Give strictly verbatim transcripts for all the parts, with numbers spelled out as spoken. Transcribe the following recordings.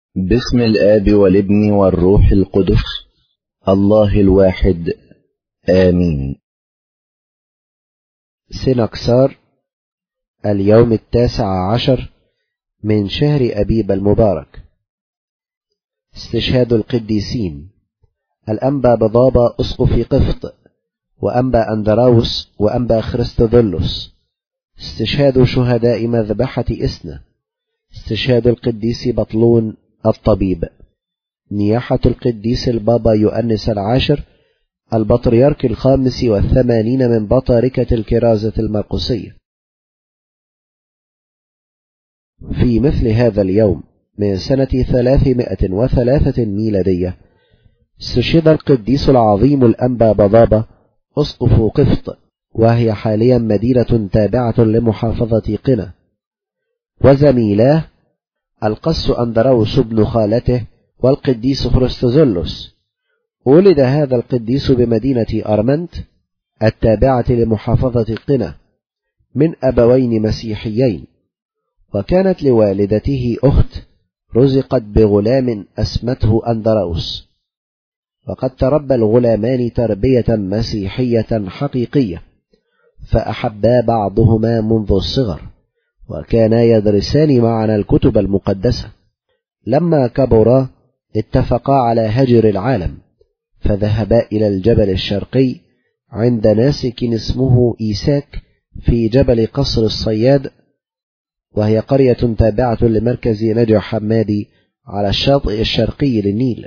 باسم الآب والابن والروح القدس الله الواحد آمين. سنكسار اليوم التاسع عشر من شهر أبيب المبارك. استشهاد القديسين: الأنبا بضابة أسقف قفط، وأنبا أندراوس، وأنبا خريستوذولوس. استشهاد شهداء مذبحة إسنا. استشهاد القديس بطلون الطبيب. نياحة القديس البابا يؤنس العاشر البطريرك الخامس والثمانين من بطاركة الكرازة المرقسية. في مثل هذا اليوم من سنة ثلاثمائة وثلاثة ميلادية استشهد القديس العظيم الأنبا بضابة أسقف قفط، وهي حاليا مدينة تابعة لمحافظة قنا، وزميلاه القس أندراوس بن خالته والقديس خريستوذولوس. ولد هذا القديس بمدينة أرمنت التابعة لمحافظة قنا من أبوين مسيحيين، وكانت لوالدته أخت رزقت بغلام أسمته أندراوس، وقد تربى الغلامان تربية مسيحية حقيقية، فأحبا بعضهما منذ الصغر، وكانا يدرسان معا الكتب المقدسة. لما كبرا اتفقا على هجر العالم، فذهبا إلى الجبل الشرقي عند ناسك اسمه إيساك في جبل قصر الصياد، وهي قرية تابعة لمركز نجع حمادي على الشاطئ الشرقي للنيل،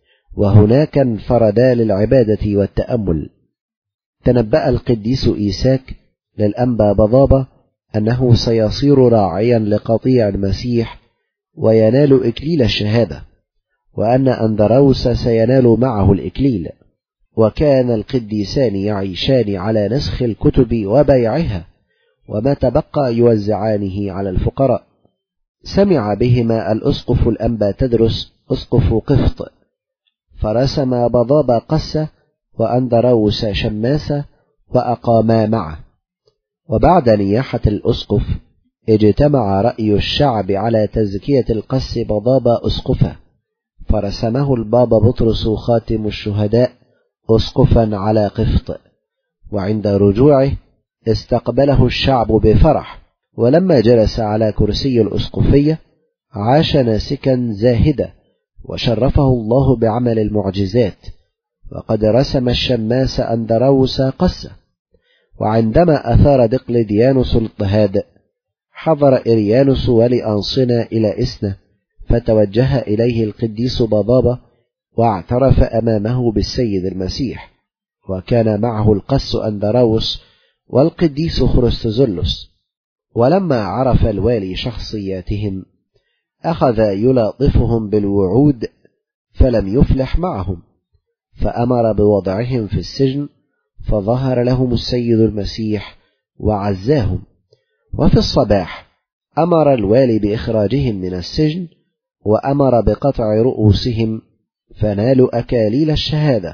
وهناك انفردا للعبادة والتأمل. تنبأ القديس إيساك للأنبا بضابة أنه سيصير راعيا لقطيع المسيح وينال إكليل الشهادة، وأن أندراوس سينال معه الإكليل. وكان القديسان يعيشان على نسخ الكتب وبيعها، وما تبقى يوزعانه على الفقراء. سمع بهما الأسقف الأنبا تدرس أسقف قفط، فرسم بضابة قسة وأندراوس شماسة وأقاما معه. وبعد نياحة الأسقف اجتمع رأي الشعب على تزكية القس بضابة أسقفا، فرسمه البابا بطرس خاتم الشهداء أسقفا على قفط. وعند رجوعه استقبله الشعب بفرح، ولما جلس على كرسي الأسقفية عاش ناسكا زاهدا، وشرفه الله بعمل المعجزات، وقد رسم الشماس أندراوس قسة. وعندما أثار دقلديانوس الاضطهاد حضر إريانوس ولأنصنا إلى إسنا، فتوجه إليه القديس بضابة واعترف أمامه بالسيد المسيح، وكان معه القس أندراوس والقديس خريستوذولوس. ولما عرف الوالي شخصياتهم أخذ يلاطفهم بالوعود، فلم يفلح معهم، فأمر بوضعهم في السجن، فظهر لهم السيد المسيح وعزاهم. وفي الصباح أمر الوالي بإخراجهم من السجن، وأمر بقطع رؤوسهم، فنالوا أكاليل الشهادة.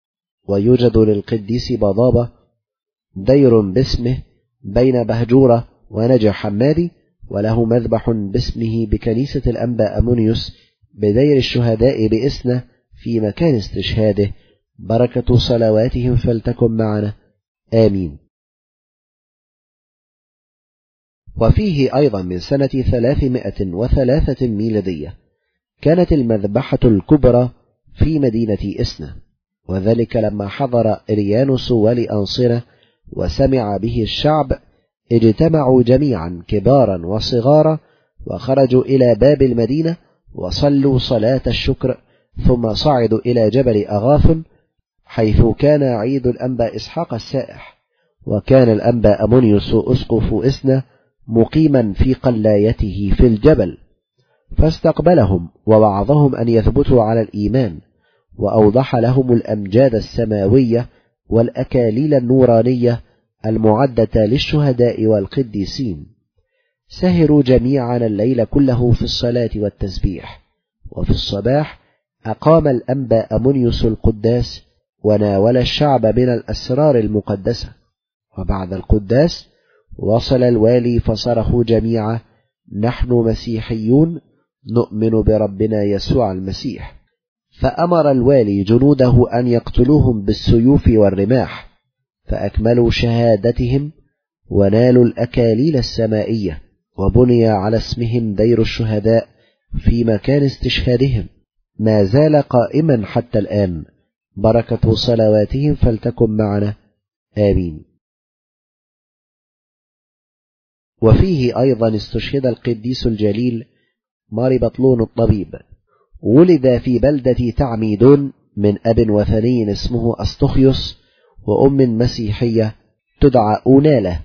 ويوجد للقديس بضابة دير باسمه بين بهجورة ونجع حمادي، وله مذبح باسمه بكنيسة الأنبا أمونيوس بدير الشهداء بإسنا في مكان استشهاده. بركة صلواتهم فلتكن معنا آمين. وفيه أيضا من سنة ثلاثمائة وثلاثة ميلادية كانت المذبحة الكبرى في مدينة إسنا، وذلك لما حضر إريانوس ولأنصنة وسمع به الشعب اجتمعوا جميعا كبارا وصغارا، وخرجوا إلى باب المدينة وصلوا صلاة الشكر، ثم صعدوا إلى جبل أغاثن حيث كان عيد الأنبا إسحاق السائح، وكان الأنبا أمونيوس أسقف إسنا مقيما في قلايته في الجبل، فاستقبلهم ووعظهم أن يثبتوا على الإيمان، وأوضح لهم الأمجاد السماوية والأكاليل النورانية المعدة للشهداء والقديسين. سهروا جميعا الليل كله في الصلاة والتسبيح، وفي الصباح أقام الأنبا أمونيوس القداس وناول الشعب من الأسرار المقدسة. وبعد القداس وصل الوالي فصرخوا جميعا: نحن مسيحيون نؤمن بربنا يسوع المسيح. فأمر الوالي جنوده أن يقتلوهم بالسيوف والرماح، فأكملوا شهادتهم ونالوا الأكاليل السمائية، وبني على اسمهم دير الشهداء في مكان استشهادهم، ما زال قائما حتى الآن. بركة صلواتهم فلتكن معنا، آمين. وفيه أيضا استشهد القديس الجليل ماري بطلون الطبيب. ولد في بلدة تعميدون من أب وثني اسمه أسطخيوس وأم مسيحية تدعى أونالة،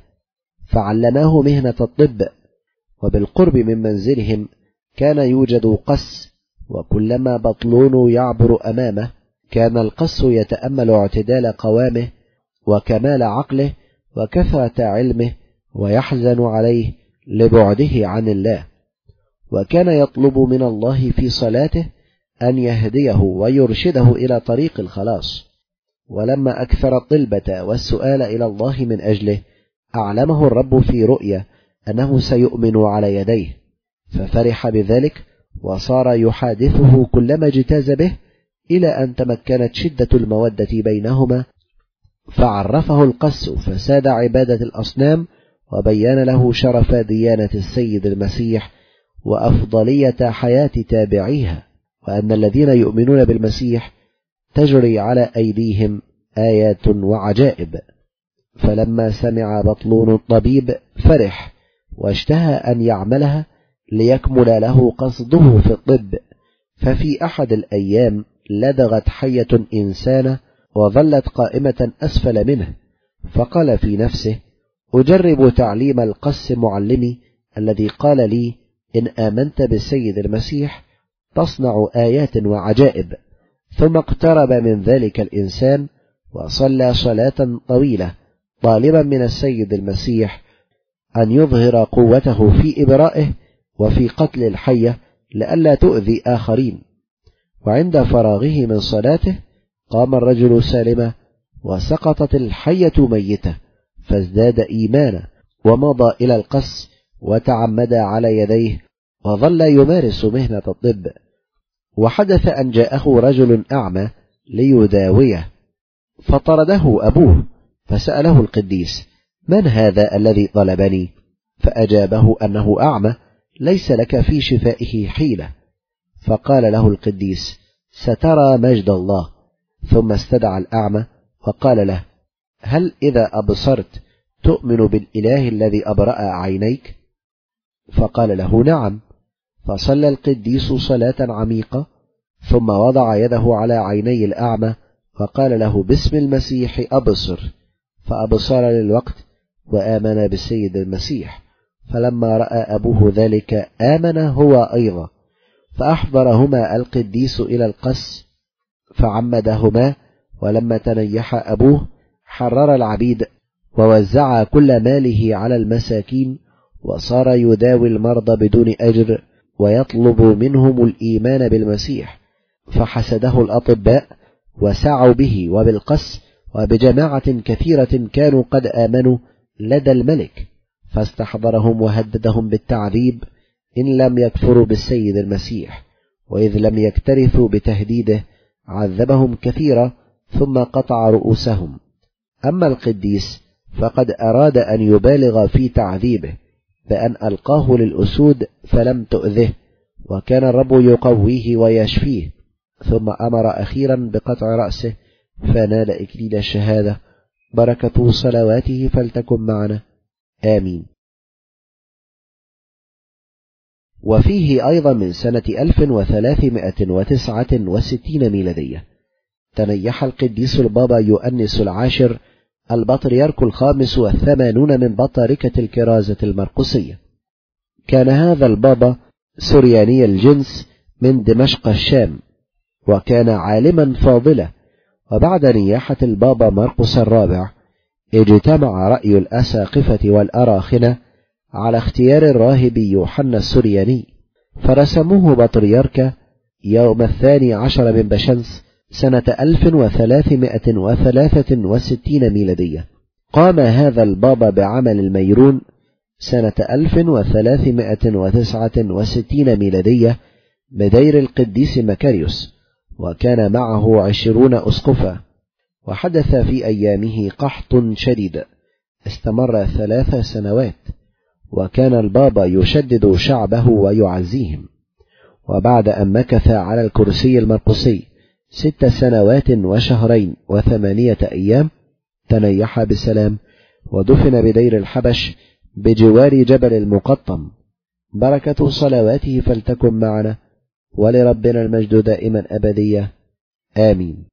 فعلماه مهنة الطب. وبالقرب من منزلهم كان يوجد قس، وكلما بطلون يعبر أمامه كان القس يتأمل اعتدال قوامه وكمال عقله وكثرة علمه، ويحزن عليه لبعده عن الله، وكان يطلب من الله في صلاته أن يهديه ويرشده إلى طريق الخلاص. ولما أكثر الطلبة والسؤال إلى الله من أجله، أعلمه الرب في رؤيا أنه سيؤمن على يديه، ففرح بذلك وصار يحادثه كلما اجتاز به، إلى أن تمكنت شدة المودة بينهما، فعرفه القس فساد عبادة الأصنام، وبين له شرف ديانة السيد المسيح وأفضلية حياة تابعيها، وأن الذين يؤمنون بالمسيح تجري على أيديهم آيات وعجائب. فلما سمع بطلون الطبيب فرح واشتهى أن يعملها ليكمل له قصده في الطب. ففي أحد الأيام لدغت حية إنسانة وظلت قائمة أسفل منه، فقال في نفسه: أجرب تعليم القس معلمي الذي قال لي إن آمنت بالسيد المسيح تصنع آيات وعجائب. ثم اقترب من ذلك الإنسان وصلى صلاة طويلة طالبا من السيد المسيح أن يظهر قوته في إبرائه وفي قتل الحية لئلا تؤذي آخرين. وعند فراغه من صلاته قام الرجل سالما، وسقطت الحية ميتة، فازداد إيمانا ومضى إلى القس وتعمد على يديه، وظل يمارس مهنة الطب. وحدث أن جاءه رجل أعمى ليداويه، فطرده أبوه، فسأله القديس: من هذا الذي طلبني؟ فأجابه أنه أعمى ليس لك في شفائه حيلة. فقال له القديس: سترى مجد الله. ثم استدعى الأعمى وقال له: هل إذا أبصرت تؤمن بالإله الذي أبرأ عينيك؟ فقال له: نعم. فصلى القديس صلاة عميقة، ثم وضع يده على عيني الأعمى وقال له: باسم المسيح أبصر. فأبصر للوقت وآمن بالسيد المسيح. فلما رأى أبوه ذلك آمن هو أيضا، فأحضرهما القديس إلى القس فعمدهما. ولما تنيح أبوه حرر العبيد ووزع كل ماله على المساكين، وصار يداوي المرضى بدون أجر ويطلب منهم الإيمان بالمسيح. فحسده الأطباء وسعوا به وبالقس وبجماعة كثيرة كانوا قد آمنوا لدى الملك، فاستحضرهم وهددهم بالتعذيب إن لم يكفروا بالسيد المسيح. وإذ لم يكترثوا بتهديده عذبهم كثيرا، ثم قطع رؤوسهم. أما القديس فقد أراد أن يبالغ في تعذيبه بأن ألقاه للأسود فلم تؤذه، وكان الرب يقويه ويشفيه. ثم أمر أخيرا بقطع رأسه فنال إكليل الشهادة. بركة صلواته فلتكن معنا، آمين. وفيه أيضا من سنة ألف وثلاثمائة وتسعة وستين ميلادية تنيح القديس البابا يؤنس العاشر البطريرك الخامس والثمانون من بطاركة الكرازة المرقسية. كان هذا البابا سرياني الجنس من دمشق الشام، وكان عالما فاضلا. وبعد نياحة البابا مرقس الرابع اجتمع رأي الأساقفة والأراخنة على اختيار الراهب يوحنا السرياني، فرسموه بطريرك يوم الثاني عشر من بشمس سنة ألف وثلاثمائة وثلاثة وستين ميلادية. قام هذا البابا بعمل الميرون سنة ألف وثلاثمائة وتسعة وستين ميلادية بدير القديس مكاريوس، وكان معه عشرون أسقفا. وحدث في أيامه قحط شديد استمر ثلاث سنوات، وكان البابا يشدد شعبه ويعزيهم. وبعد أن مكث على الكرسي المرقسي ست سنوات وشهرين وثمانية أيام تنيح بسلام، ودفن بدير الحبش بجوار جبل المقطم. بركة صلواته فلتكن معنا، ولربنا المجد دائما أبدية، آمين.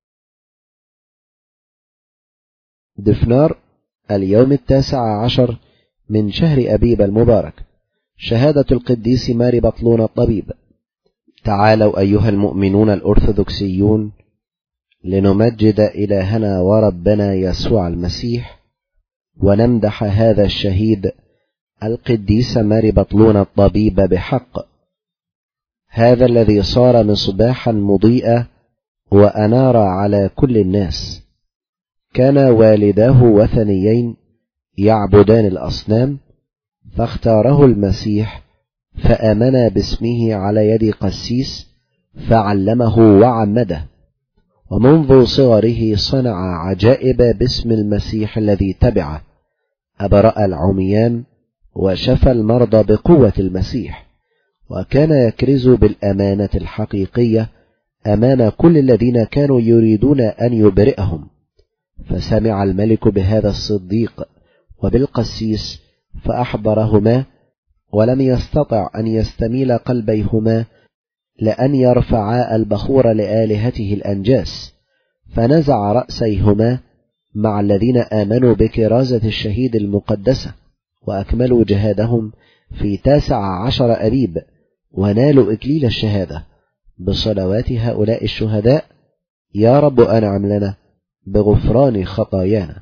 دفنار، اليوم التاسع عشر من شهر أبيب المبارك. شهادة القديس ماري بطلون الطبيب. تعالوا أيها المؤمنون الأرثوذكسيون لنمجد إلهنا وربنا يسوع المسيح، ونمدح هذا الشهيد القديس ماري بطلون الطبيب بحق، هذا الذي صار مصباحا مضيئا وأنار على كل الناس. كان والداه وثنيين يعبدان الأصنام، فاختاره المسيح فآمن باسمه على يد قسيس فعلمه وعمده، ومنذ صغره صنع عجائب باسم المسيح الذي تبعه، أبرأ العميان وشفى المرضى بقوة المسيح، وكان يكرز بالأمانة الحقيقية أمام كل الذين كانوا يريدون أن يبرئهم. فسمع الملك بهذا الصديق وبالقسيس فأحضرهما، ولم يستطع أن يستميل قلبيهما لأن يرفعا البخور لآلهته الأنجاس، فنزع رأسيهما مع الذين آمنوا بكرازة الشهيد المقدسة، وأكملوا جهادهم في تاسع عشر أبيب، ونالوا إكليل الشهادة بصلوات هؤلاء الشهداء. يا رب أنعم لنا بغفران خطايانا.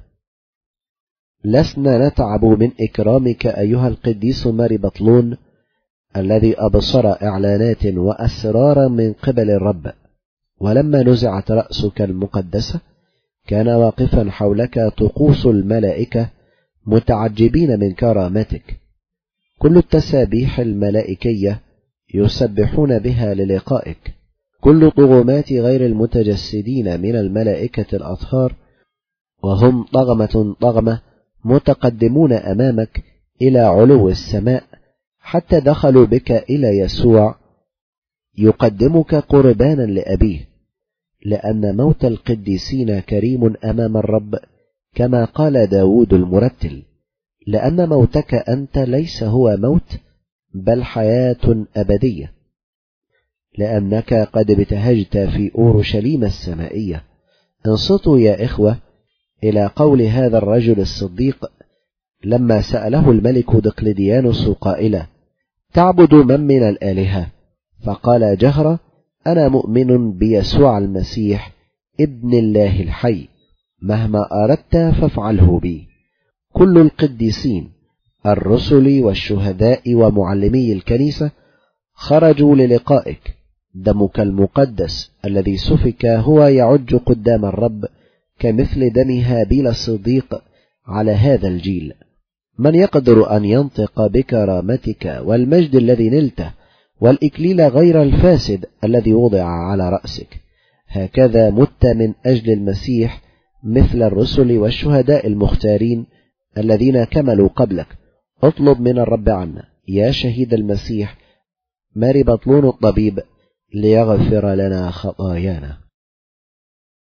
لسنا نتعب من إكرامك أيها القديس ماري بطلون، الذي أبصر إعلانات وأسرارا من قبل الرب، ولما نزعت رأسك المقدسة كان واقفا حولك طقوس الملائكة متعجبين من كرامتك. كل التسابيح الملائكية يسبحون بها للقائك، كل طغمات غير المتجسدين من الملائكة الأطهار، وهم طغمة طغمة متقدمون أمامك إلى علو السماء، حتى دخلوا بك إلى يسوع يقدمك قربانا لأبيه، لأن موت القديسين كريم أمام الرب، كما قال داود المرتل: لأن موتك أنت ليس هو موت، بل حياة أبدية، لأنك قد ابتهجت في أورشليم السمائية. انصتوا يا إخوة إلى قول هذا الرجل الصديق لما سأله الملك دقلديانوس قائلا: تعبد من من الآلهة؟ فقال جهرا: أنا مؤمن بيسوع المسيح ابن الله الحي، مهما أردت فافعله بي. كل القديسين الرسل والشهداء ومعلمي الكنيسة خرجوا للقائك، دمك المقدس الذي سفك هو يعج قدام الرب كمثل دم هابيل الصديق على هذا الجيل. من يقدر أن ينطق بكرامتك والمجد الذي نلته والإكليل غير الفاسد الذي وضع على رأسك؟ هكذا مت من أجل المسيح مثل الرسل والشهداء المختارين الذين كملوا قبلك. اطلب من الرب عنا يا شهيد المسيح ماري بطلون الطبيب ليغفر لنا خطايانا.